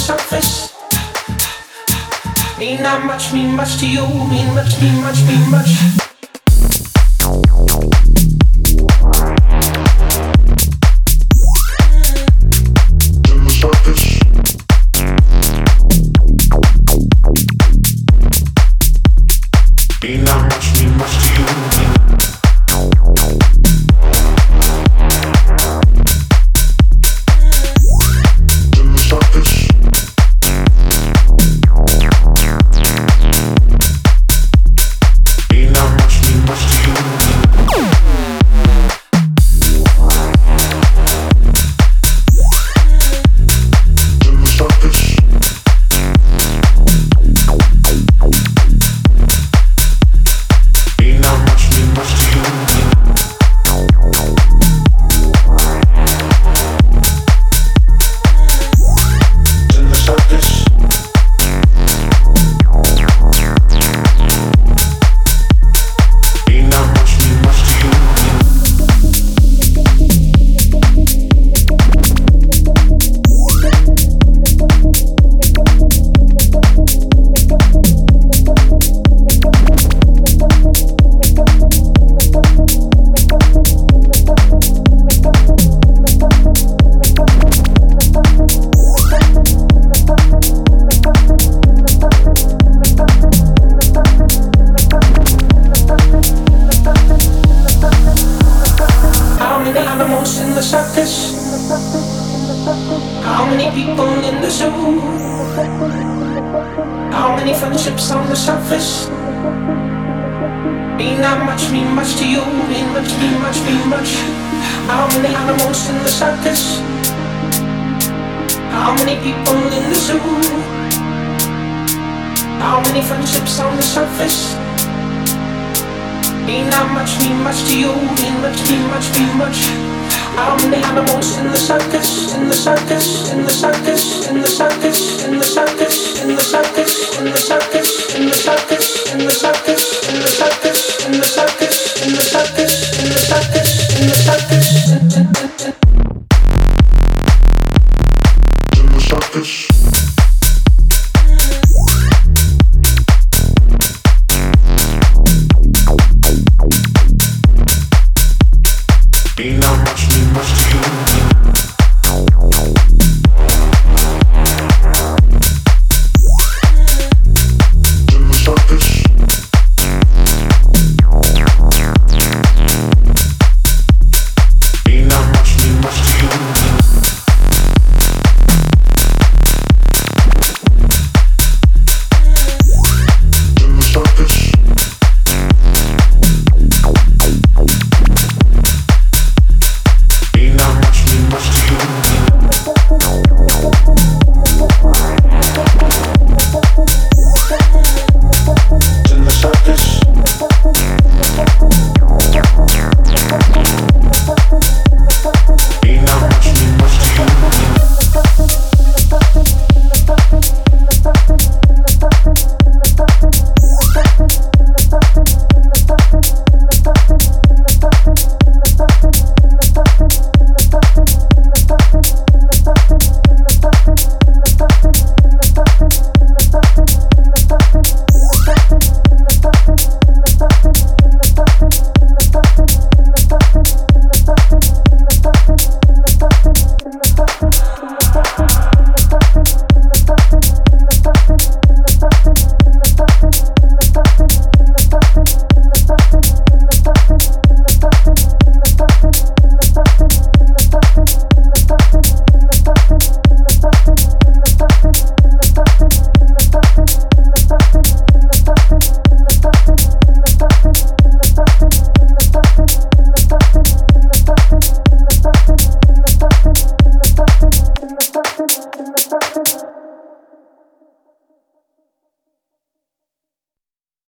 surface. Mean not much, mean much to you, mean much, mean much, mean much. How many people in the zoo? How many friendships on the surface? Mean not much, mean much to you, mean much, mean much, mean much. How many animals in the circus? How many people in the zoo? How many friendships on the surface? Mean not much, mean much to you, mean much, mean much, mean much. How many animals in the circus, in the circus, in the circus, in the circus, in the circus, in the circus, in the circus, in the circus?